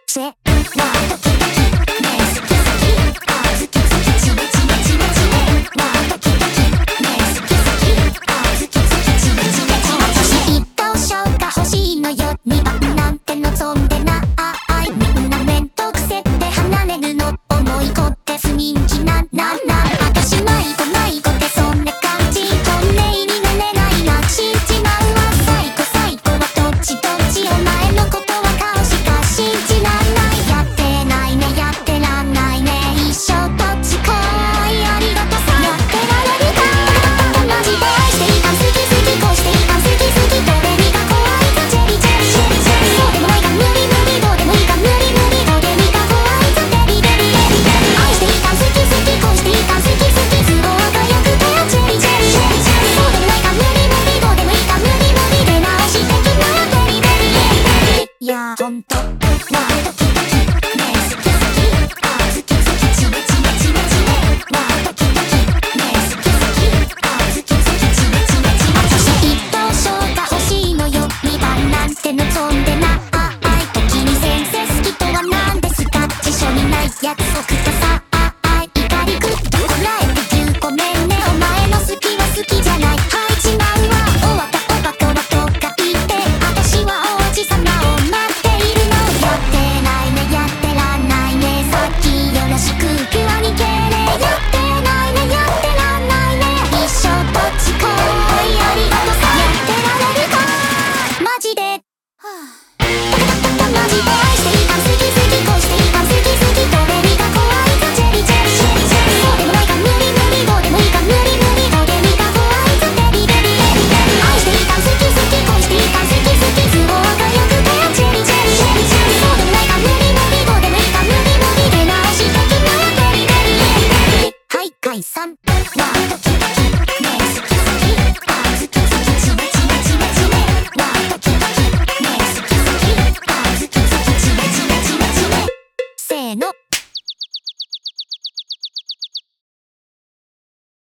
チェはドキドキねえ好き好きあ好き好きチメチメチメチメはドキドキねえ好き好きあ好き好きチメチメチメチメ一等賞が欲しいのよ2番なんて望んでないみんなめんどくせって離れるの思い子って不人気なん私迷子迷子ってそんな感じ本音になれないな信じまうわ最高最高はどっちどっちお前のことは顔しか信じらんないやってないねやってらんないね一生どっち来いありがとさやってられるかマジで愛していた好き好きこうしていた好き好きどれにか怖いかチェリチェリチェリチェリそうでもないか無理無理どうでもいいか無理無理どれにか怖いかデリデリ愛していた好き好きこうしていた好き好き都合がよくてチェリチェリチェリチェリそうでもないか無理無理どうでもいいか無理無理出直し的なデリデリいやほんとはドキドキねえ好き好きあ好き好きチメチメチメチメはドキドキねえ好き好きあ好き好きチメチメチメチメ一等賞が欲しいのよ2番なんて望んでない時に先生好きとは何ですか辞書にない約束とさ怒りぐっとこらえて言うごめんねお前の好きは好きじゃないはい違うわ終わったおバカはとか言って私は王子様を待っているのやってないねやってらんないねさっきよろしくピュアに敬礼やってないねやってらんないね一生どっち来いありがとさやってられるかマジでマジで愛していた好き好きこうしていた好き好きどれにか怖いかチェリチェリチェリチェリそうでもないか無理無理どうでもいいか無理無理どれにか怖いかデリデリ愛していた好き好きこうしていた好き好き都合がよくてチェリチェリチェリチェリそうでもないか無理無理どうでもいいか無理無理出直し的なデリデリはい解散